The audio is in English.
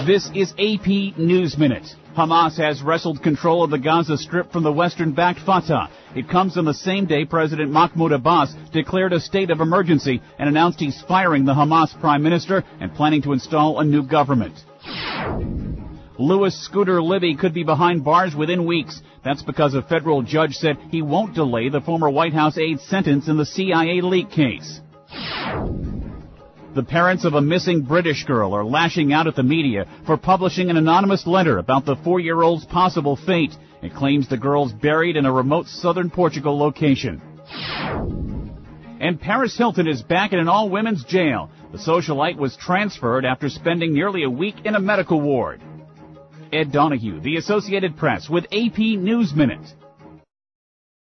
This is AP News Minute. Hamas has wrestled control of the Gaza Strip from the Western-backed Fatah. It comes on the same day President Mahmoud Abbas declared a state of emergency and announced he's firing the Hamas prime minister and planning to install a new government. Louis Scooter Libby could be behind bars within weeks. That's because a federal judge said he won't delay the former White House aide's sentence in the CIA leak case. The parents of a missing British girl are lashing out at the media for publishing an anonymous letter about the 4-year-old's possible fate. It claims the girl's buried in a remote southern Portugal location. And Paris Hilton is back in an all-women's jail. The socialite was transferred after spending nearly a week in a medical ward. Ed Donahue, The Associated Press, with AP News Minute.